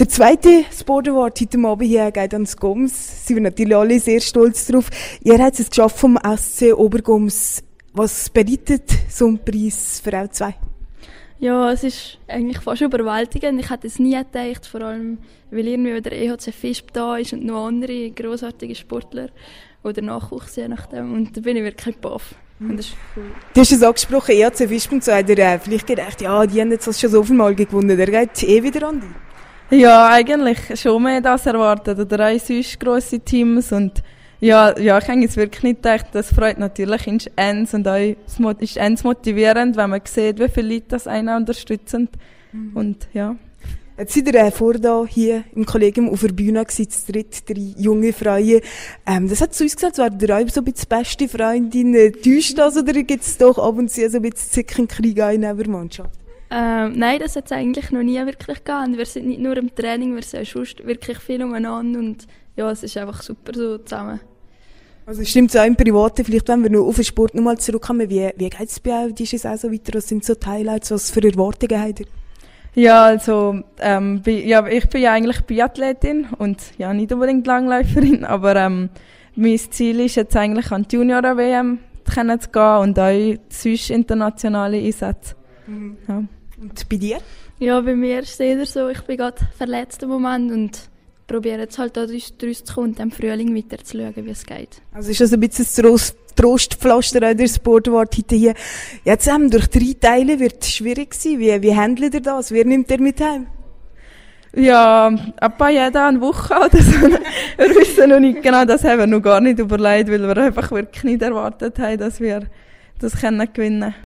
Der zweite Sport Award heute Abend hier geht ans Goms. Sie sind natürlich alle sehr stolz drauf. Ihr habt es geschafft vom SC Obergoms. Was bedeutet so ein Preis für auch zwei? Ja, es ist eigentlich fast überwältigend. Ich hätte es nie gedacht, vor allem, weil irgendwie der EHC Visp da ist und noch andere grossartige Sportler oder Nachwuchs, je nachdem. Und da bin ich wirklich baff. Und das ist cool. Du hast es angesprochen, EHC Visp und so, hat er vielleicht gedacht, ja, die haben jetzt das schon so viel Mal gewonnen, der geht wieder an dich. Ja, eigentlich schon mehr das erwartet, oder auch sonst grosse Teams und ja, ich habe es wirklich nicht gedacht. Das freut natürlich ins und auch ist ins motivierend, wenn man sieht, wie viele Leute das einen unterstützen. Und ja. Jetzt seid ihr vor da hier im Kollegium auf der Bühne gewesen, zu dritt, 3 junge Frauen. Das hat zu uns gesagt, wären ihr auch so ein bisschen beste Freundin. Täuscht das oder gibt es doch ab und zu so ein bisschen Zickenkrieg in der Mannschaft? Nein, das hat es eigentlich noch nie wirklich gegeben. Wir sind nicht nur im Training, wir sind sonst wirklich viel umeinander und ja, es ist einfach super so zusammen. Also stimmt es auch im Privaten, vielleicht wenn wir noch auf den Sport nochmal zurückkommen, wie geht es bei euch diese Saison weiter, was sind so die Highlights, was für Erwartungen habt ihr? Ja, also ich bin ja eigentlich Biathletin und ja nicht unbedingt Langläuferin, aber mein Ziel ist jetzt eigentlich an die Junioren-WM zu gehen und auch sonst internationale Einsätze. Ja. Und bei dir? Ja, bei mir ist es eher so, ich bin gerade verletzt im Moment und probiere jetzt halt da daraus zu kommen und im Frühling weiter zu schauen, wie es geht. Also ist das ein bisschen das Trostpflaster an der Sport Award heute hier. Jetzt durch 3 Teile wird es schwierig sein. Wie handelt ihr das? Wer nimmt ihr mit heim? Ja, etwa jeder eine Woche oder so. Wir wissen noch nicht genau, das haben wir noch gar nicht überlegt, weil wir einfach wirklich nicht erwartet haben, dass wir das gewinnen können.